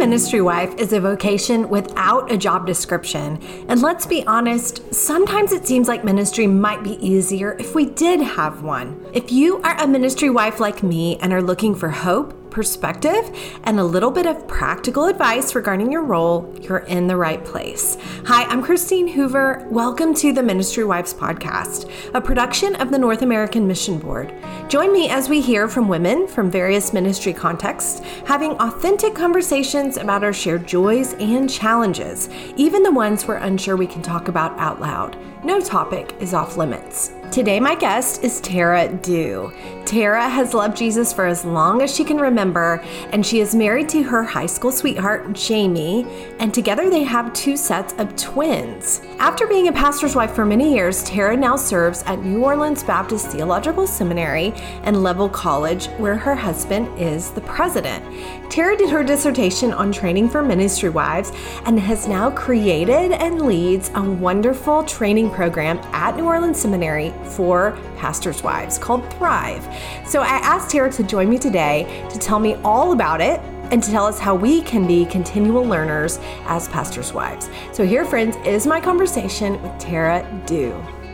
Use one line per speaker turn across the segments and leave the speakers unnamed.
ministry wife is a vocation without a job description. And let's be honest, sometimes it seems like ministry might be easier if we did have one. If you are a ministry wife like me and are looking for hope, perspective, and a little bit of practical advice regarding your role, you're in the right place. Hi, I'm Christine Hoover. Welcome to the Ministry Wives Podcast, a production of the North American Mission Board. Join me as we hear from women from various ministry contexts, having authentic conversations about our shared joys and challenges, even the ones we're unsure we can talk about out loud. No topic is off limits. Today, my guest is Tara Dew. Tara has loved Jesus for as long as she can remember, and she is married to her high school sweetheart, Jamie, and together they have 2 sets of twins. After being a pastor's wife for many years, Tara now serves at New Orleans Baptist Theological Seminary and Level College, where her husband is the president. Tara did her dissertation on training for ministry wives and has now created and leads a wonderful training program at New Orleans Seminary for pastors' wives called Thrive. So I asked Tara to join me today to tell me all about it and to tell us how we can be continual learners as pastors' wives. So here, friends, is my conversation with Tara Dew.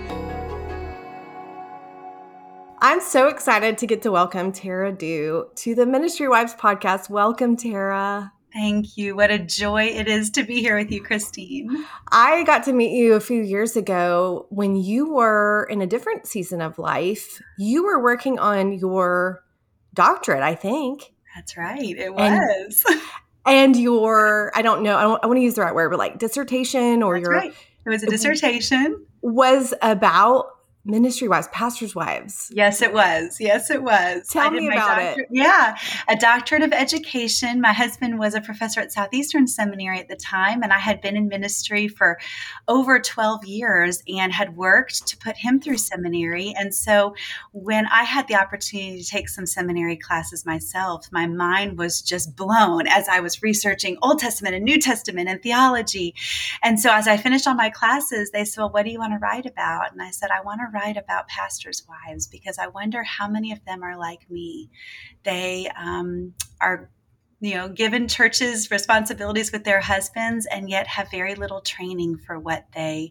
I'm so excited to get to welcome Tara Dew to the Ministry Wives Podcast. Welcome, Tara.
Thank you. What a joy it is to be here with you, Christine.
I got to meet you a few years ago when you were in a different season of life. You were working on your doctorate, I think.
That's right. It was.
And your, I don't know, I want to use the right word, but like dissertation or
That's right. It was a dissertation.
Was about ministry wives, pastors' wives.
Yes, it was. Yes, it was.
Tell me about it.
Yeah. A doctorate of education. My husband was a professor at Southeastern Seminary at the time, and I had been in ministry for over 12 years and had worked to put him through seminary. And so when I had the opportunity to take some seminary classes myself, my mind was just blown as I was researching Old Testament and New Testament and theology. And so as I finished all my classes, they said, well, what do you want to write about? And I said, I want to write about pastors' wives because I wonder how many of them are like me. They are given churches responsibilities with their husbands and yet have very little training for what they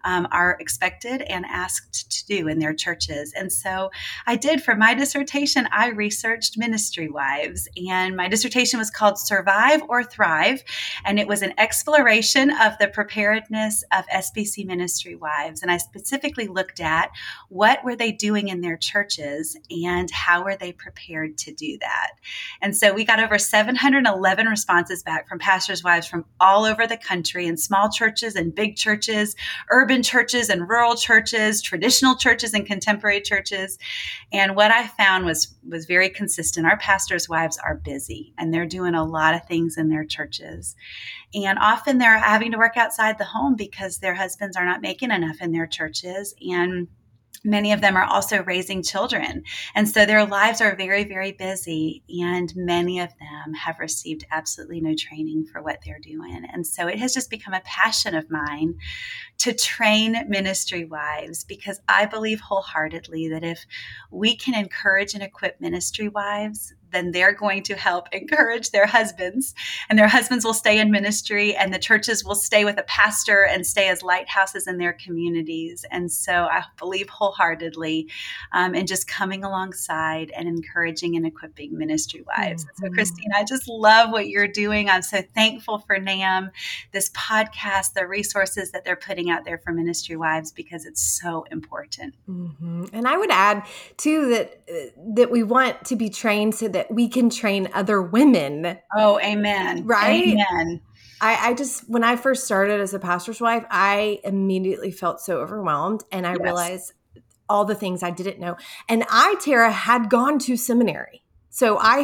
are expected and asked to do in their churches. And so I did, for my dissertation, I researched ministry wives, and my dissertation was called Survive or Thrive. And it was an exploration of the preparedness of SBC ministry wives. And I specifically looked at what were they doing in their churches and how were they prepared to do that. And so we got over 711 responses back from pastors' wives from all over the country, in small churches and big churches, urban churches and rural churches, traditional churches and contemporary churches. And what I found was very consistent. Our pastors' wives are busy and they're doing a lot of things in their churches. And often they're having to work outside the home because their husbands are not making enough in their churches. And many of them are also raising children. And so their lives are very, very busy. And many of them have received absolutely no training for what they're doing. And so it has just become a passion of mine to train ministry wives, because I believe wholeheartedly that if we can encourage and equip ministry wives, then they're going to help encourage their husbands, and their husbands will stay in ministry, and the churches will stay with a pastor and stay as lighthouses in their communities. And so I believe wholeheartedly in just coming alongside and encouraging and equipping ministry wives. Mm-hmm. So Christine, I just love what you're doing. I'm so thankful for NAM, this podcast, the resources that they're putting out there for ministry wives, because it's so important.
Mm-hmm. And I would add too that we want to be trained so that we can train other women.
Oh, amen.
Right?
Amen.
I just, when I first started as a pastor's wife, I immediately felt so overwhelmed, and I realized all the things I didn't know. And Tara, had gone to seminary. So I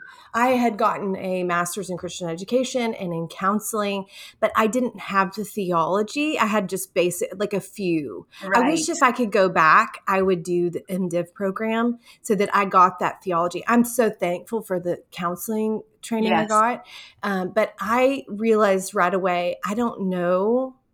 had gotten a master's in Christian education and in counseling, but I didn't have the theology. I had just basic, like a few. Right. I wish if I could go back, I would do the MDiv program so that I got that theology. I'm so thankful for the counseling training I got. But I realized right away, I don't know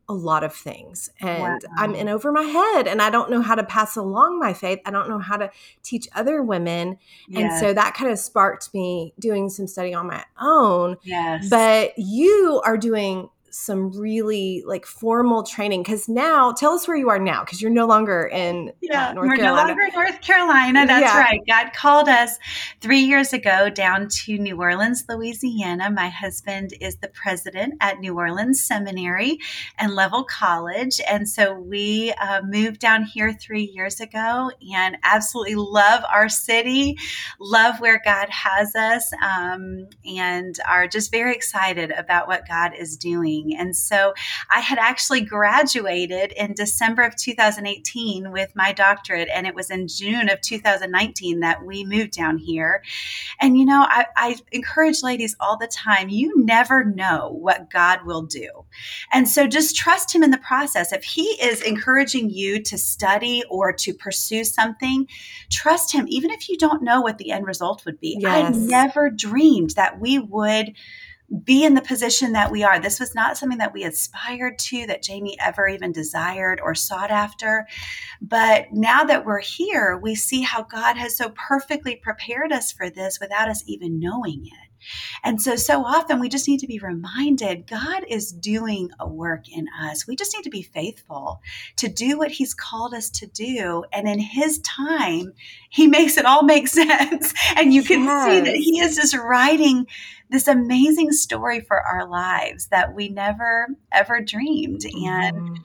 a lot of things, and I'm
Wow.
in over my head, and I don't know how to pass along my faith. I don't know how to teach other women. And
Yes.
so that kind of sparked me doing some study on my own.
Yes.
But you are doing some really like formal training, because now tell us where you are now, because you're no longer in
Yeah,
North
we're no
Carolina.
longer in North Carolina. That's
Yeah.
right. God called us 3 years ago down to New Orleans, Louisiana. My husband is the president at New Orleans Seminary and Level College. And so we moved down here 3 years ago and absolutely love our city, love where God has us, and are just very excited about what God is doing. And so I had actually graduated in December of 2018 with my doctorate, and it was in June of 2019 that we moved down here. And, I encourage ladies all the time, you never know what God will do. And so just trust Him in the process. If He is encouraging you to study or to pursue something, trust Him, even if you don't know what the end result would be. I
Yes.
never dreamed that we would be in the position that we are. This was not something that we aspired to, that Jamie ever even desired or sought after. But now that we're here, we see how God has so perfectly prepared us for this without us even knowing it. And so often we just need to be reminded God is doing a work in us. We just need to be faithful to do what He's called us to do. And in His time, He makes it all make sense. And you can see that
Yes.
He is just writing this amazing story for our lives that we never, ever dreamed. And,
Mhm.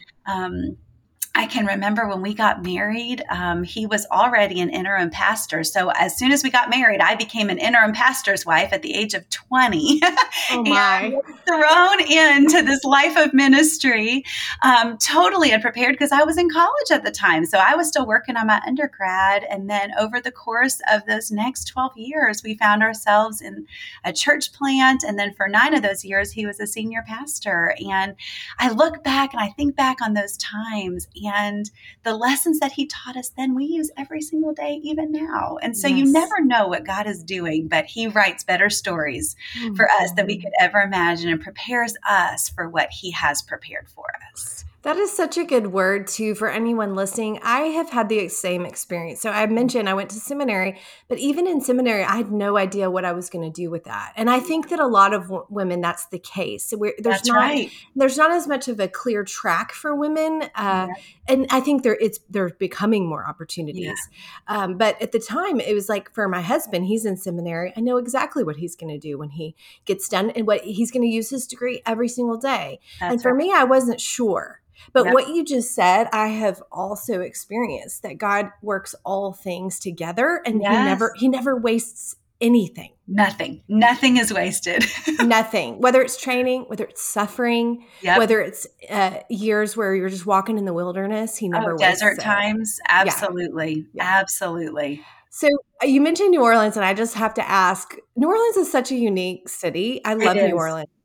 I can remember when we got married, he was already an interim pastor. So as soon as we got married, I became an interim pastor's wife at the age of 20
Oh
and
my.
was thrown into this life of ministry, totally unprepared because I was in college at the time. So I was still working on my undergrad. And then over the course of those next 12 years, we found ourselves in a church plant. And then for 9 of those years, he was a senior pastor. And I look back and I think back on those times, and the lessons that He taught us then, we use every single day, even now. And so you
Yes.
never know what God is doing, but He writes better stories for us than we
Mhm.
could ever imagine and prepares us for what He has prepared for us.
That is such a good word, too, for anyone listening. I have had the same experience. So I mentioned I went to seminary, but even in seminary, I had no idea what I was going to do with that. And I think that a lot of women, that's the case. So
That's right.
there's not as much of a clear track for women,
Yeah.
and I think they're becoming more
Yeah.
opportunities. But at the time, it was like for my husband, he's in seminary. I know exactly what he's going to do when he gets done, and what he's going to use his degree every single day. And
That's
for
right.
me, I wasn't sure. But
Yep.
what you just said, I have also experienced, that God works all things together, and
Yes.
he never wastes anything.
Nothing is wasted.
Nothing, whether it's training, whether it's suffering,
Yep.
whether it's years where you're just walking in the wilderness, He
Oh,
never wastes
desert
it.
times.
Yeah.
Absolutely.
Yeah.
Absolutely.
So you mentioned New Orleans, and I just have to ask, New Orleans is such a unique city. I
It
love New
is.
Orleans.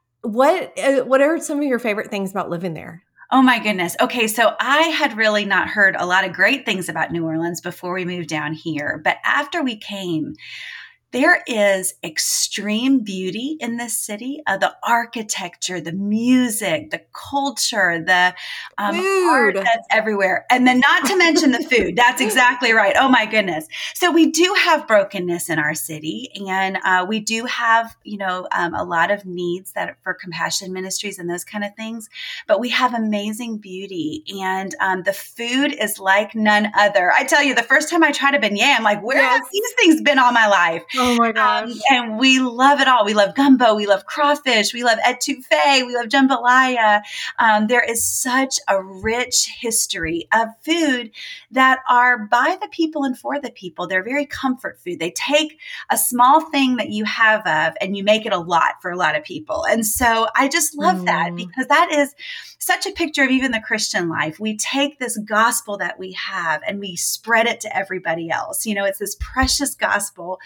What are some of your favorite things about living there?
Oh my goodness. Okay, so I had really not heard a lot of great things about New Orleans before we moved down here. But after we came, there is extreme beauty in this city. The architecture, the music, the culture, the art
Food.
that's everywhere. And then not to mention the food. That's exactly right. Oh my goodness. So we do have brokenness in our city, and we do have, a lot of needs that for compassion ministries and those kind of things. But we have amazing beauty, and the food is like none other. I tell you, the first time I tried a beignet, I'm like, where have
Yes.
these things been all my life?
Oh my gosh.
And we love it all. We love gumbo. We love crawfish. We love etouffee. We love jambalaya. There is such a rich history of food that are by the people and for the people. They're very comfort food. They take a small thing that you have of and you make it a lot for a lot of people. And so I just love that, because that is such a picture of even the Christian life. We take this gospel that we have and we spread it to everybody else. It's this precious gospel.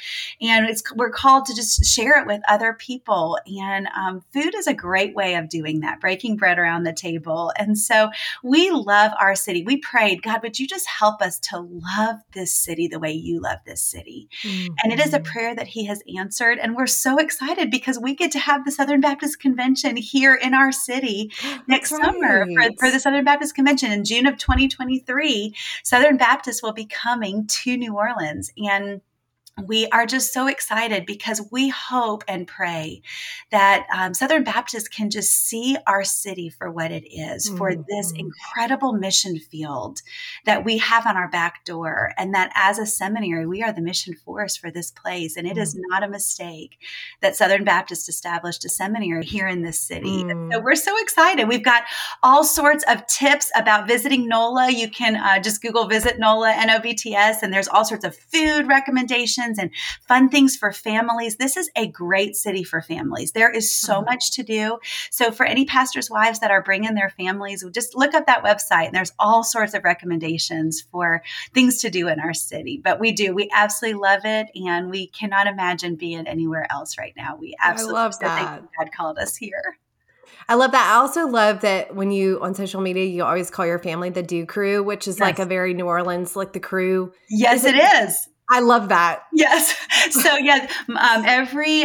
And we're called to just share it with other people. And food is a great way of doing that, breaking bread around the table. And so we love our city. We prayed, God, would you just help us to love this city the way you love this city? And it is a prayer that he has answered. And we're so excited because we get to have the Southern Baptist Convention here in our city next summer for the Southern Baptist Convention in June of 2023. Southern Baptist will be coming to New Orleans. And we are just so excited because we hope and pray that Southern Baptist can just see our city for what it is, for this incredible mission field that we have on our back door, and that as a seminary, we are the mission force for this place. And it is not a mistake that Southern Baptist established a seminary here in this city. And so we're so excited. We've got all sorts of tips about visiting NOLA. You can just Google Visit NOLA, NOBTS, and there's all sorts of food recommendations and fun things for families. This is a great city for families. There is so much to do. So for any pastors' wives that are bringing their families, just look up that website and there's all sorts of recommendations for things to do in our city. But we absolutely love it. And we cannot imagine being anywhere else right now. We absolutely
love that.
think God called us here.
I love that. I also love that when you, on social media, you always call your family the Do Crew, which is like a very New Orleans, like the crew.
Yes, it is.
I love that.
Yes. So every,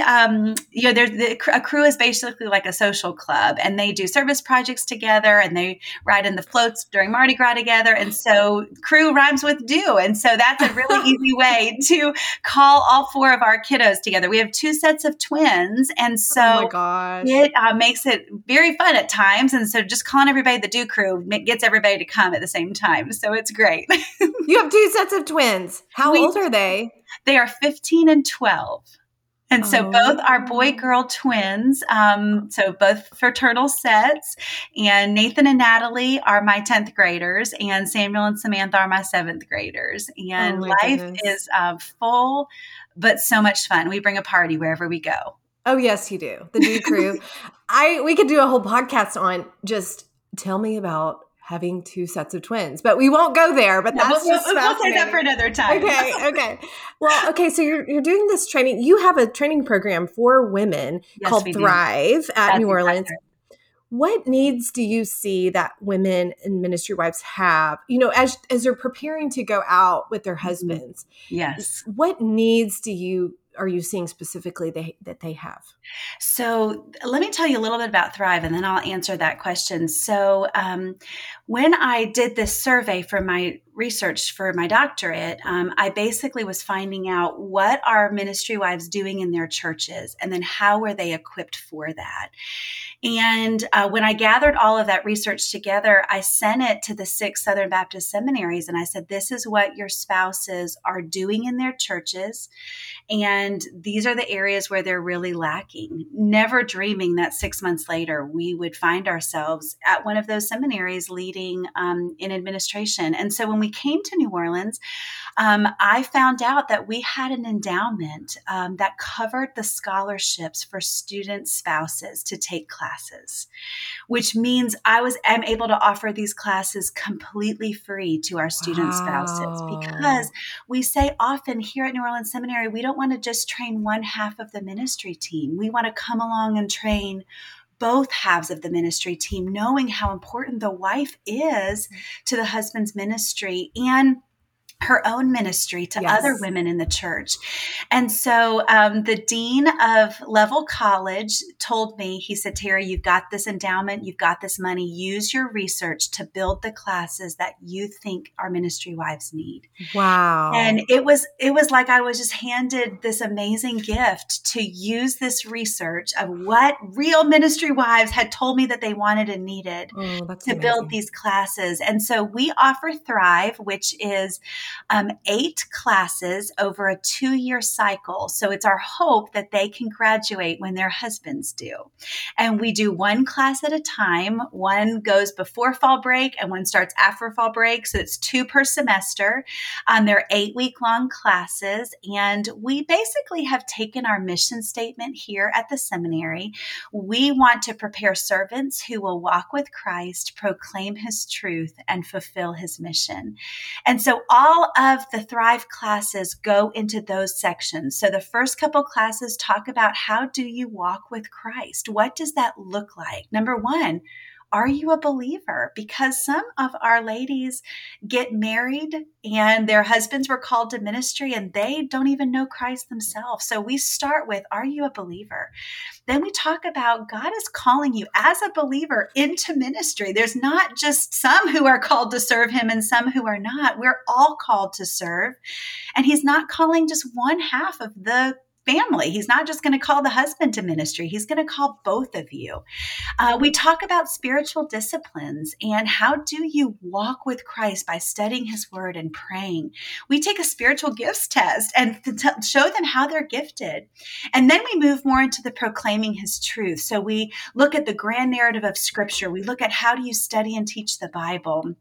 a crew is basically like a social club, and they do service projects together, and they ride in the floats during Mardi Gras together. And so crew rhymes with do. And so that's a really easy way to call all four of our kiddos together. We have 2 sets of twins. And so it makes it very fun at times. And so just calling everybody the Do Crew gets everybody to come at the same time. So it's great.
You have 2 sets of twins. How old are they?
They are 15 and 12. And so both are boy-girl twins, so both fraternal sets. And Nathan and Natalie are my 10th graders, and Samuel and Samantha are my 7th graders. And life is full, but so much fun. We bring a party wherever we go.
Oh, yes, you do. The Do Crew. We could do a whole podcast on just tell me about having 2 sets of twins, but we won't go there. But that's
we'll say that for another time.
Okay. Well, okay. So you're doing this training. You have a training program for women called Thrive at New Orleans. Exactly. What needs do you see that women and ministry wives have? You know, as they're preparing to go out with their husbands.
Yes.
What needs are you seeing specifically that they have?
So let me tell you a little bit about Thrive, and then I'll answer that question. So when I did this survey for my research for my doctorate, I basically was finding out what are ministry wives doing in their churches, and then how were they equipped for that. And when I gathered all of that research together, I sent it to the 6 Southern Baptist seminaries, and I said, this is what your spouses are doing in their churches. And these are the areas where they're really lacking, never dreaming that 6 months later, we would find ourselves at one of those seminaries leading in administration. And so when we came to New Orleans, I found out that we had an endowment that covered the scholarships for student spouses to take classes, which means I'm able to offer these classes completely free to our student spouses, because we say often here at New Orleans Seminary, we don't want to just train one half of the ministry team. We want to come along and train both halves of the ministry team, knowing how important the wife is to the husband's ministry and her own ministry to other women in the church. And so the dean of Level College told me, he said, Terry, you've got this endowment, you've got this money, use your research to build the classes that you think our ministry wives need.
Wow.
And it was like I was just handed this amazing gift to use this research of what real ministry wives had told me that they wanted and needed to build these classes. And so we offer Thrive, which is 8 classes over a 2-year cycle. So it's our hope that they can graduate when their husbands do. And we do 1 class at a time. One goes before fall break and one starts after fall break. So it's 2 per semester. They're 8-week-long classes. And we basically have taken our mission statement here at the seminary. We want to prepare servants who will walk with Christ, proclaim his truth, and fulfill his mission. And so all all of the Thrive classes go into those sections. So the first couple classes talk about how do you walk with Christ? What does that look like? Number one, are you a believer? Because some of our ladies get married and their husbands were called to ministry and they don't even know Christ themselves. So we start with, are you a believer? Then we talk about God is calling you as a believer into ministry. There's not just some who are called to serve him and some who are not. We're all called to serve. And he's not calling just one half of the family. He's not just going to call the husband to ministry. He's going to call both of you. We talk about spiritual disciplines and how do you walk with Christ by studying his word and praying. We take a spiritual gifts test and show them how they're gifted. And then we move more into the proclaiming his truth. So we look at the grand narrative of scripture. We look at how do you study and teach the Bible.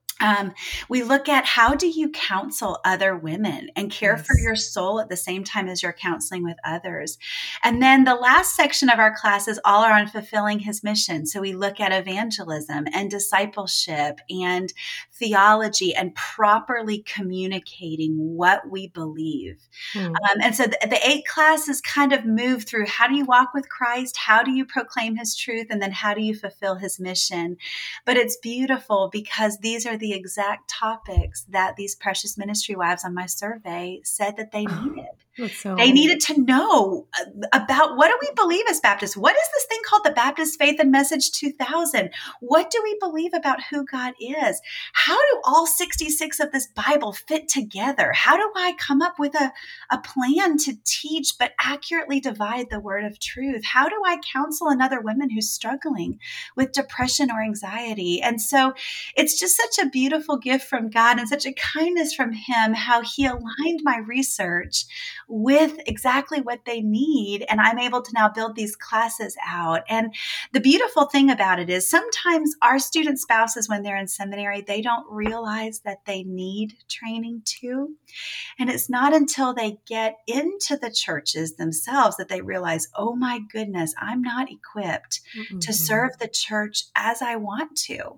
We look at how do you counsel other women and care for your soul at the same time as you're counseling with others. And then the last section of our classes all are on fulfilling his mission. So we look at evangelism and discipleship and theology and properly communicating what we believe. And so the 8 classes kind of move through how do you walk with Christ? How do you proclaim his truth? And then how do you fulfill his mission? But it's beautiful because these are the exact topics that these precious ministry wives on my survey said that they needed. They needed to know about what do we believe as Baptists? What is this thing called the Baptist Faith and Message 2000? What do we believe about who God is? How do all 66 of this Bible fit together? How do I come up with a plan to teach but accurately divide the word of truth? How do I counsel another woman who's struggling with depression or anxiety? And so it's just such a beautiful gift from God and such a kindness from him, how he aligned my research with exactly what they need. And I'm able to now build these classes out. And the beautiful thing about it is sometimes our student spouses, when they're in seminary, they don't realize that they need training too. And it's not until they get into the churches themselves that they realize, oh my goodness, I'm not equipped to serve the church as I want to.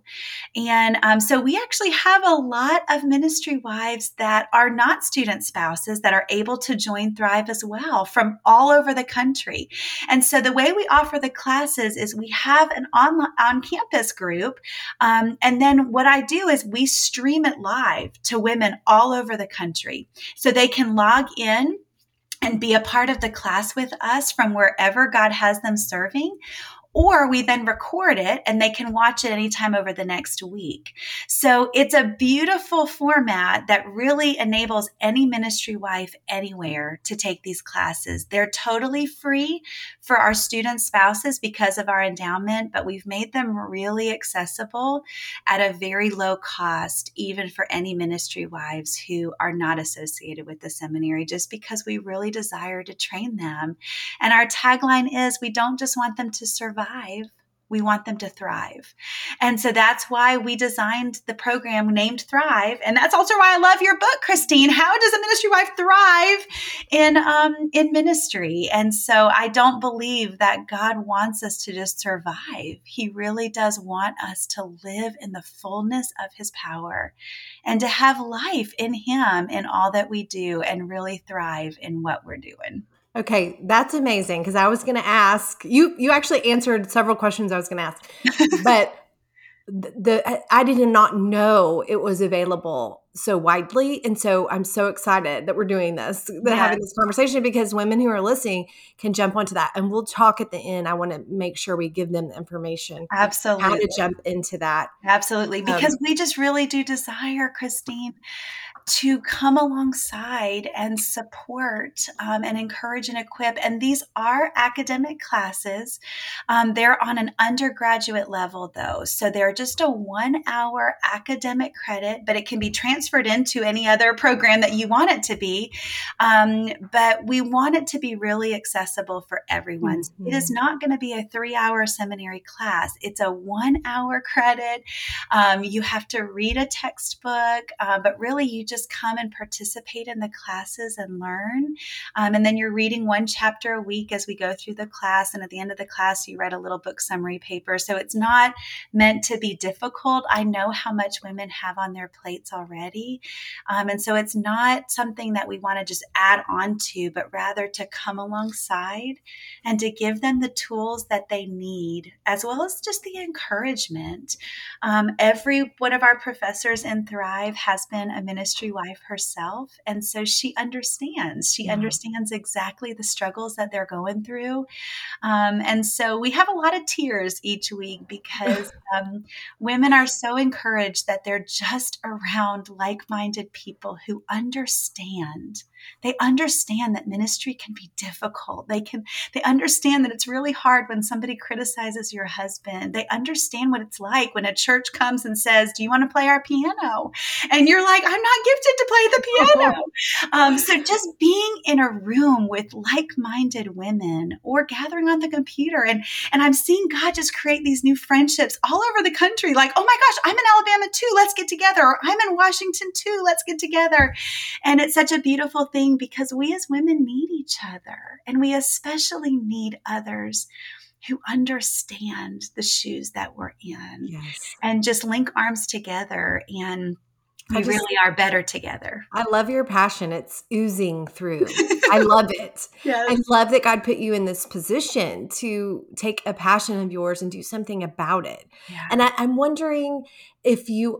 And so we actually have a lot of ministry wives that are not student spouses that are able to join Thrive as well from all over the country. And so the way we offer the classes is we have an on-campus group. And then what I do is we stream it live to women all over the country. So they can log in and be a part of the class with us from wherever God has them serving. Or we then record it and they can watch it anytime over the next week. So it's a beautiful format that really enables any ministry wife anywhere to take these classes. They're totally free for our student spouses because of our endowment, but we've made them really accessible at a very low cost, even for any ministry wives who are not associated with the seminary, just because we really desire to train them. And our tagline is, we don't just want them to survive. We want them to thrive. And so that's why we designed the program named Thrive. And that's also why I love your book, Christine. How does a ministry wife thrive in ministry? And so I don't believe that God wants us to just survive. He really does want us to live in the fullness of his power and to have life in him in all that we do and really thrive in what we're doing.
Okay, that's amazing because I was going to ask you actually answered several questions I was going to ask, but I did not know it was available so widely, and so I'm so excited that we're doing this, having this conversation, because women who are listening can jump onto that, and we'll talk at the end. I want to make sure we give them the information,
absolutely,
how to jump into that,
absolutely, because we just really do desire, Christine, to come alongside and support and encourage and equip. And these are academic classes. They're on an undergraduate level, though. So they're just a 1-hour academic credit, but it can be transferred into any other program that you want it to be. But we want it to be really accessible for everyone. Mm-hmm. It is not going to be a 3-hour seminary class. It's a 1-hour credit. You have to read a textbook, but really you just come and participate in the classes and learn. And then you're reading 1 chapter a week as we go through the class. And at the end of the class, you write a little book summary paper. So it's not meant to be difficult. I know how much women have on their plates already. already. And so it's not something that we want to just add on to, but rather to come alongside and to give them the tools that they need, as well as just the encouragement. Every one of our professors in Thrive has been a ministry wife herself. And so she understands. She understands exactly the struggles that they're going through. And so we have a lot of tears each week because women are so encouraged that they're just around like-minded people who understand. They understand that ministry can be difficult. They understand that it's really hard when somebody criticizes your husband. They understand what it's like when a church comes and says, "Do you want to play our piano?" And you're like, "I'm not gifted to play the piano." So just being in a room with like-minded women or gathering on the computer, and I'm seeing God just create these new friendships all over the country. Like, "Oh my gosh, I'm in Alabama too. Let's get together." Or, "I'm in Washington too. Let's get together." And it's such a beautiful thing because we as women need each other, and we especially need others who understand the shoes that we're in, and just link arms together, and we really are better together.
I love your passion. It's oozing through. I love it.
Yes.
I love that God put you in this position to take a passion of yours and do something about it.
Yeah.
And I'm wondering if you've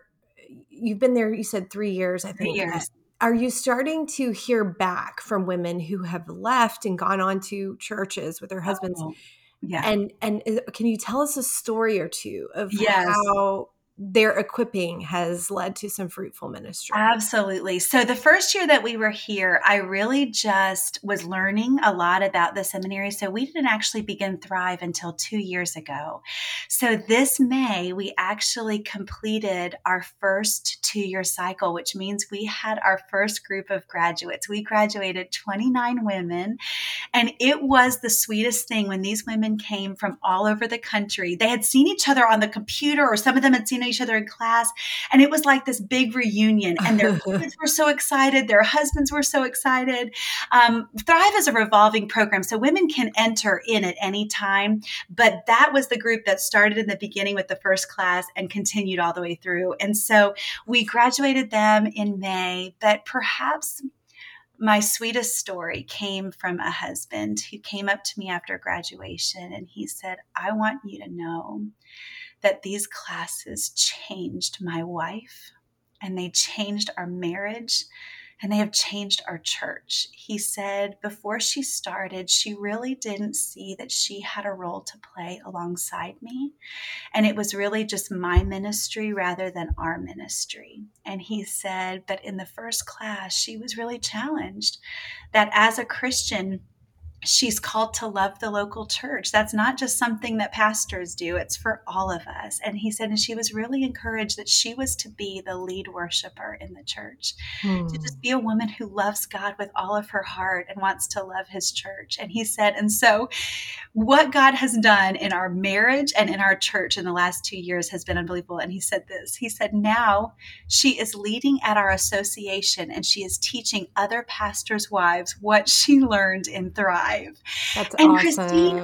been there, you said 3 years, I think.
3 years.
Are you starting to hear back from women who have left and gone on to churches with their husbands?
Oh, yeah.
And can you tell us a story or two of
Yes.
how their equipping has led to some fruitful ministry?
Absolutely. So the first year that we were here, I really just was learning a lot about the seminary. So we didn't actually begin Thrive until 2 years ago. So this May, we actually completed our first 2-year cycle, which means we had our first group of graduates. We graduated 29 women, and it was the sweetest thing when these women came from all over the country. They had seen each other on the computer, or some of them had seen each other in class, and it was like this big reunion, and their kids were so excited. Their husbands were so excited. Thrive is a revolving program, so women can enter in at any time, but that was the group that started in the beginning with the first class and continued all the way through. And so we graduated them in May, but perhaps my sweetest story came from a husband who came up to me after graduation, and he said, "I want you to know that these classes changed my wife, and they changed our marriage, and they have changed our church." He said before she started, she really didn't see that she had a role to play alongside me. And it was really just my ministry rather than our ministry. And he said, but in the first class, she was really challenged that as a Christian, she's called to love the local church. That's not just something that pastors do. It's for all of us. And he said, and she was really encouraged that she was to be the lead worshiper in the church, to just be a woman who loves God with all of her heart and wants to love his church. And he said, and so what God has done in our marriage and in our church in the last 2 years has been unbelievable. And he said this, he said, now she is leading at our association, and she is teaching other pastors' wives what she learned in Thrive.
That's
and
awesome.
Christine,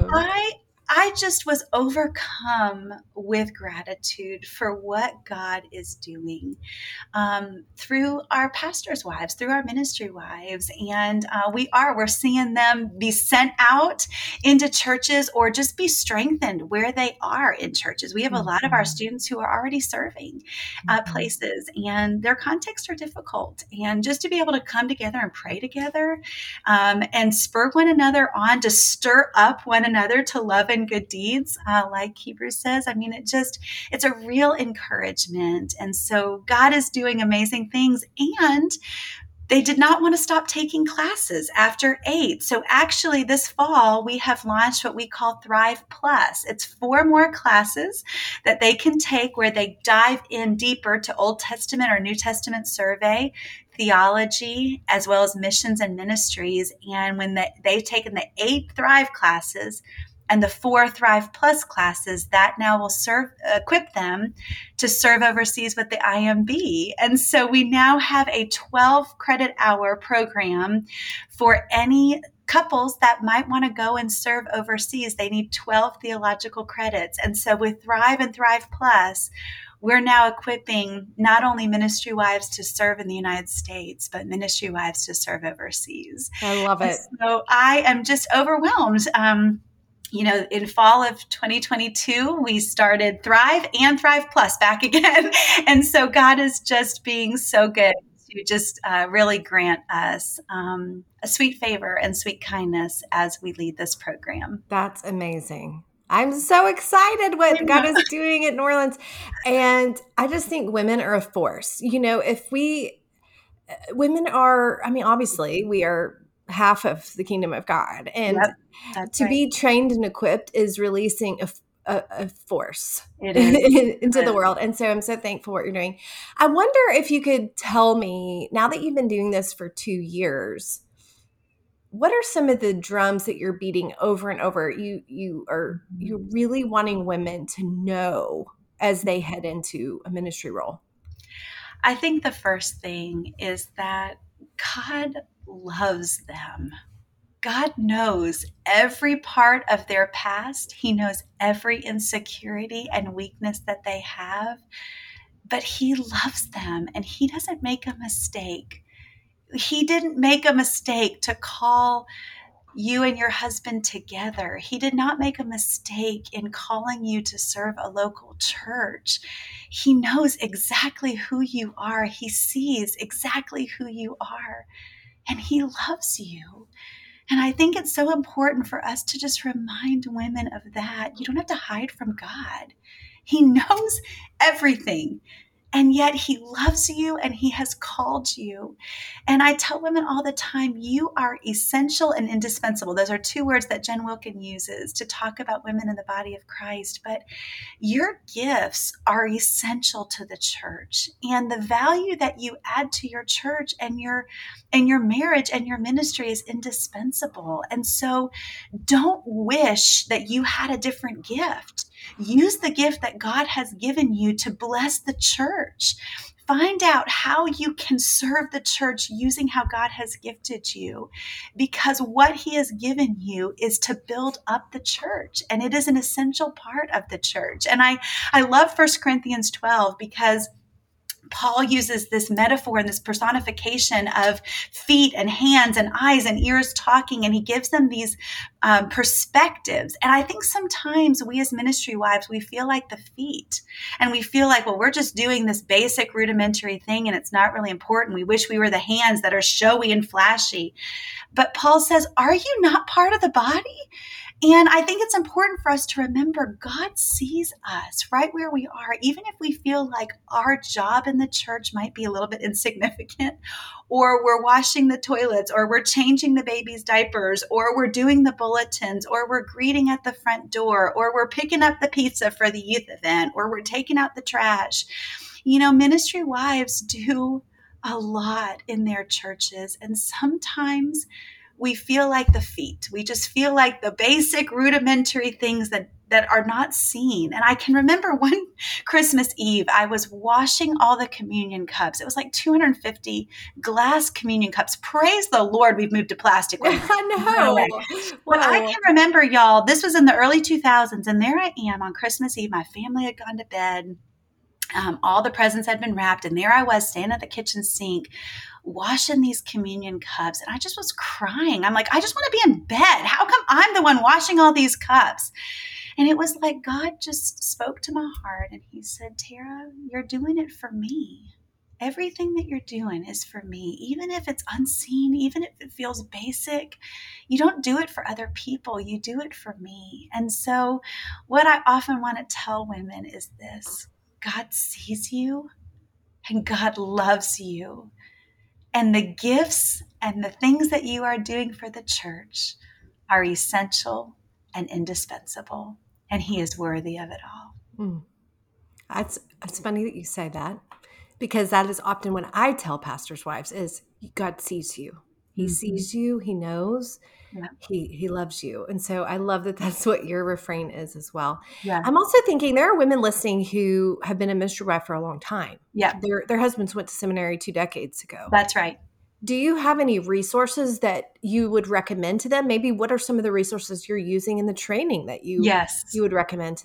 I just was overcome with gratitude for what God is doing through our pastors' wives, through our ministry wives. And we're seeing them be sent out into churches or just be strengthened where they are in churches. We have a lot of our students who are already serving places, and their contexts are difficult. And just to be able to come together and pray together and spur one another on, to stir up one another to love and good deeds, like Hebrews says. I mean, it's a real encouragement. And so God is doing amazing things, and they did not want to stop taking classes after 8. So actually this fall, we have launched what we call Thrive Plus. It's 4 more classes that they can take where they dive in deeper to Old Testament or New Testament survey, theology, as well as missions and ministries. And when they've taken the 8 Thrive classes and the 4 Thrive Plus classes, that now will equip them to serve overseas with the IMB. And so we now have a 12 credit hour program for any couples that might want to go and serve overseas. They need 12 theological credits. And so with Thrive and Thrive Plus, we're now equipping not only ministry wives to serve in the United States, but ministry wives to serve overseas.
I love
And
it.
so I am just overwhelmed. In fall of 2022, we started Thrive and Thrive Plus back again. And so God is just being so good to just really grant us a sweet favor and sweet kindness as we lead this program.
That's amazing. I'm so excited what God is doing at New Orleans. And I just think women are a force. Women are, obviously, we are half of the kingdom of God. And
Yep,
be trained and equipped is releasing a force
into
the world. And so I'm so thankful for what you're doing. I wonder if you could tell me, now that you've been doing this for 2 years, what are some of the drums that you're beating over and over? You're really wanting women to know as they head into a ministry role?
I think the first thing is that God loves them. God knows every part of their past. He knows every insecurity and weakness that they have, but He loves them and He doesn't make a mistake. He didn't make a mistake to call you and your husband together. He did not make a mistake in calling you to serve a local church. He knows exactly who you are. He sees exactly who you are, and He loves you. And I think it's so important for us to just remind women of that. You don't have to hide from God. He knows everything. And yet He loves you and He has called you. And I tell women all the time, you are essential and indispensable. Those are 2 words that Jen Wilkin uses to talk about women in the body of Christ. But your gifts are essential to the church, and the value that you add to your church and your marriage and your ministry is indispensable. And so don't wish that you had a different gift. Use the gift that God has given you to bless the church. Find out how you can serve the church using how God has gifted you, because what He has given you is to build up the church, and it is an essential part of the church. And I love 1 Corinthians 12 because Paul uses this metaphor and this personification of feet and hands and eyes and ears talking, and he gives them these perspectives. And I think sometimes we as ministry wives, we feel like the feet, and we feel like, well, we're just doing this basic rudimentary thing and it's not really important. We wish we were the hands that are showy and flashy. But Paul says, are you not part of the body? And I think it's important for us to remember God sees us right where we are, even if we feel like our job in the church might be a little bit insignificant, or we're washing the toilets, or we're changing the baby's diapers, or we're doing the bulletins, or we're greeting at the front door, or we're picking up the pizza for the youth event, or we're taking out the trash. Ministry wives do a lot in their churches, and sometimes we feel like the feet. We just feel like the basic rudimentary things that are not seen. And I can remember one Christmas Eve, I was washing all the communion cups. It was like 250 glass communion cups. Praise the Lord, we've moved to plastic ones.
I know.
But I can remember, y'all, this was in the early 2000s, and there I am on Christmas Eve. My family had gone to bed. All the presents had been wrapped, and there I was standing at the kitchen sink washing these communion cups, and I just was crying. I'm like, I just want to be in bed. How come I'm the one washing all these cups? And it was like God just spoke to my heart, and He said, Tara, you're doing it for me. Everything that you're doing is for me. Even if it's unseen, even if it feels basic, you don't do it for other people. You do it for me. And so what I often want to tell women is this: God sees you and God loves you. And the gifts and the things that you are doing for the church are essential and indispensable. And He is worthy of it all.
It's funny that you say that, because that is often when I tell pastors' wives is God sees you. He sees you. He knows.
Yeah.
He loves you. And so I love that that's what your refrain is as well.
Yeah.
I'm also thinking there are women listening who have been a ministry wife for a long time.
Yeah.
Their husbands went to seminary 2 decades ago.
That's right.
Do you have any resources that you would recommend to them? Maybe what are some of the resources you're using in the training that you would recommend to them?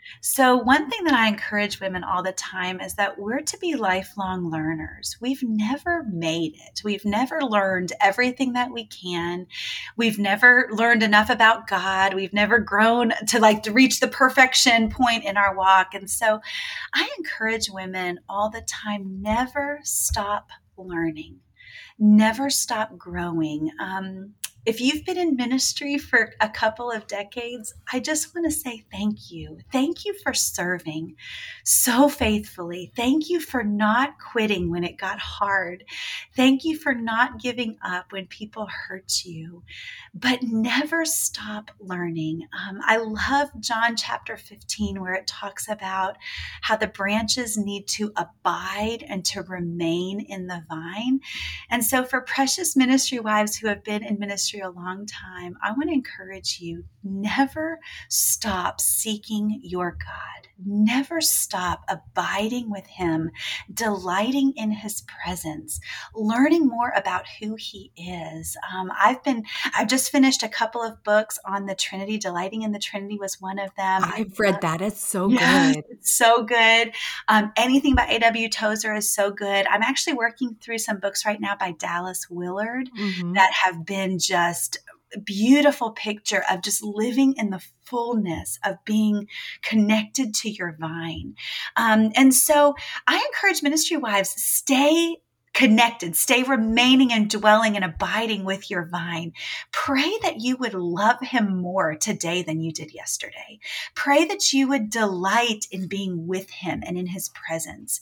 So, one thing that I encourage women all the time is that we're to be lifelong learners. We've never made it. We've never learned everything that we can. We've never learned enough about God. We've never grown to reach the perfection point in our walk. And so, I encourage women all the time, never stop learning, never stop growing. If you've been in ministry for a couple of decades, I just want to say thank you. Thank you for serving so faithfully. Thank you for not quitting when it got hard. Thank you for not giving up when people hurt you, but never stop learning. I love John chapter 15, where it talks about how the branches need to abide and to remain in the vine. And so, for precious ministry wives who have been in ministry a long time, I want to encourage you, never stop seeking your God. Never stop abiding with Him, delighting in His presence, learning more about who He is. I've just finished a couple of books on the Trinity. Delighting in the Trinity was one of them.
I've read that. It's so
Yes,
good.
it's so good. Anything by A.W. Tozer is so good. I'm actually working through some books right now by Dallas Willard that have been just a beautiful picture of just living in the fullness of being connected to your vine. And so I encourage ministry wives, stay connected, stay remaining and dwelling and abiding with your vine. Pray that you would love Him more today than you did yesterday. Pray that you would delight in being with Him and in His presence.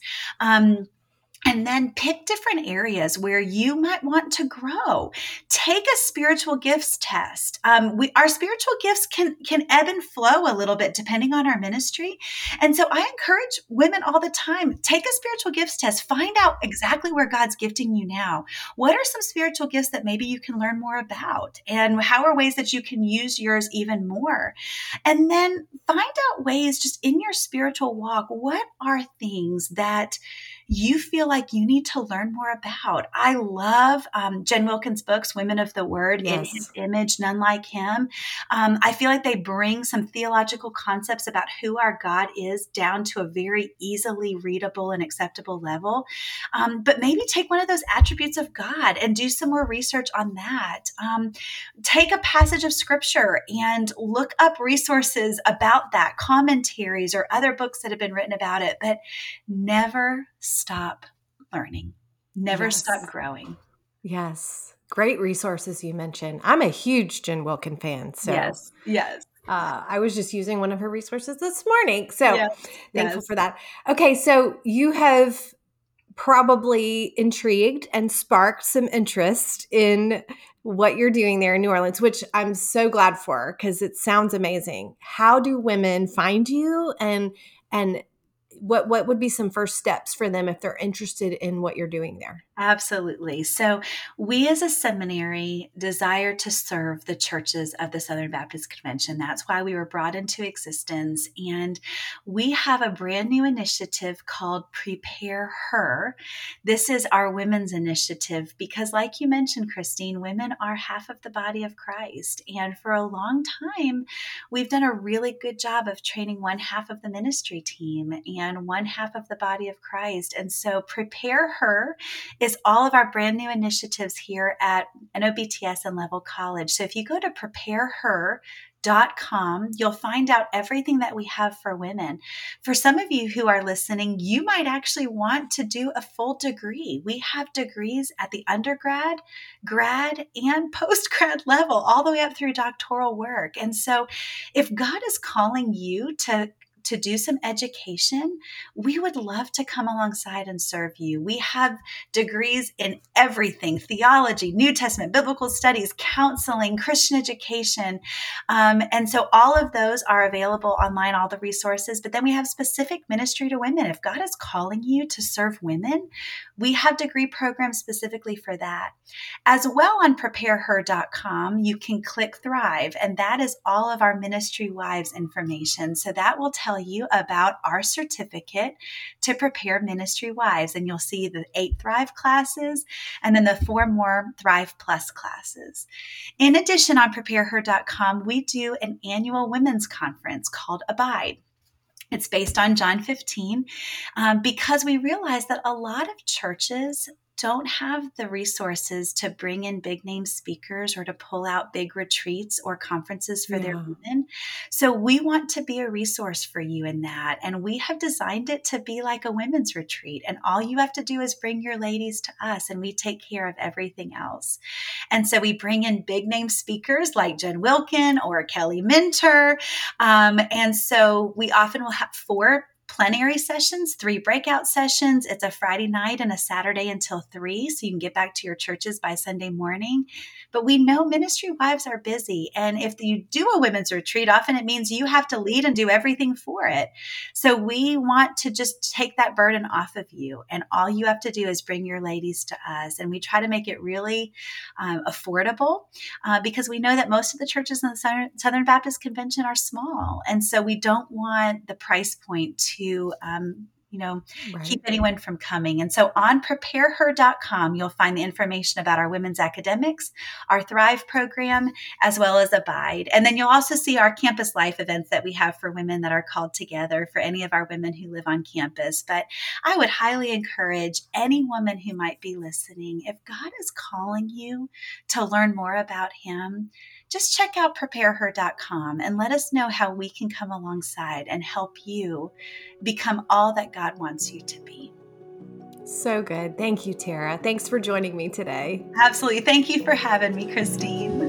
And then pick different areas where you might want to grow. Take a spiritual gifts test. Our spiritual gifts can ebb and flow a little bit depending on our ministry. And so I encourage women all the time, take a spiritual gifts test. Find out exactly where God's gifting you now. What are some spiritual gifts that maybe you can learn more about? And how are ways that you can use yours even more? And then find out ways just in your spiritual walk, what are things that you feel like you need to learn more about. I love Jen Wilkins' books, Women of the Word, In His Image, None Like Him. I feel like they bring some theological concepts about who our God is down to a very easily readable and acceptable level. But maybe take one of those attributes of God and do some more research on that. Take a passage of scripture and look up resources about that, commentaries or other books that have been written about it, but never stop learning. Never stop growing.
Yes. Great resources you mentioned. I'm a huge Jen Wilkin fan. So
Yes.
I was just using one of her resources this morning. So thankful for that. Okay. So you have probably intrigued and sparked some interest in what you're doing there in New Orleans, which I'm so glad for because it sounds amazing. How do women find you, and what would be some first steps for them if they're interested in what you're doing there?
Absolutely. So we as a seminary desire to serve the churches of the Southern Baptist Convention. That's why we were brought into existence. And we have a brand new initiative called Prepare Her. This is our women's initiative because, like you mentioned, Christine, women are half of the body of Christ. And for a long time, we've done a really good job of training one half of the ministry team and one half of the body of Christ. And so Prepare Her is all of our brand new initiatives here at NOBTS and Level College. So if you go to prepareher.com, you'll find out everything that we have for women. For some of you who are listening, you might actually want to do a full degree. We have degrees at the undergrad, grad, and post-grad level, all the way up through doctoral work. And so if God is calling you to do some education, we would love to come alongside and serve you. We have degrees in everything: theology, New Testament, biblical studies, counseling, Christian education. And so all of those are available online, all the resources. But then we have specific ministry to women. If God is calling you to serve women, we have degree programs specifically for that. As well, on prepareher.com, you can click Thrive, and that is all of our ministry wives information. So that will tell you about our certificate to prepare ministry wives. And you'll see the 8 Thrive classes and then the 4 more Thrive Plus classes. In addition, on prepareher.com, we do an annual women's conference called Abide. It's based on John 15 because we realize that a lot of churches don't have the resources to bring in big name speakers or to pull out big retreats or conferences for their women. So we want to be a resource for you in that. And we have designed it to be like a women's retreat. And all you have to do is bring your ladies to us and we take care of everything else. And so we bring in big name speakers like Jen Wilkin or Kelly Minter. And so we often will have 4 plenary sessions, 3 breakout sessions. It's a Friday night and a Saturday until 3, so you can get back to your churches by Sunday morning. But we know ministry wives are busy. And if you do a women's retreat, often it means you have to lead and do everything for it. So we want to just take that burden off of you. And all you have to do is bring your ladies to us. And we try to make it really affordable because we know that most of the churches in the Southern Baptist Convention are small. And so we don't want the price point to keep anyone from coming. And so on prepareher.com, you'll find the information about our women's academics, our Thrive program, as well as Abide. And then you'll also see our campus life events that we have for women that are called together for any of our women who live on campus. But I would highly encourage any woman who might be listening, if God is calling you to learn more about him, just check out prepareher.com and let us know how we can come alongside and help you become all that God wants you to be.
So good. Thank you, Tara. Thanks for joining me today.
Absolutely. Thank you for having me, Christine.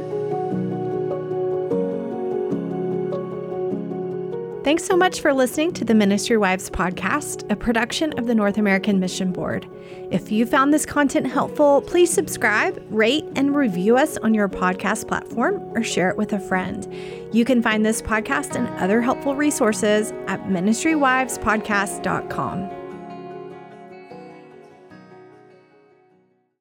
Thanks so much for listening to the Ministry Wives podcast, a production of the North American Mission Board. If you found this content helpful, please subscribe, rate, and review us on your podcast platform or share it with a friend. You can find this podcast and other helpful resources at ministrywivespodcast.com.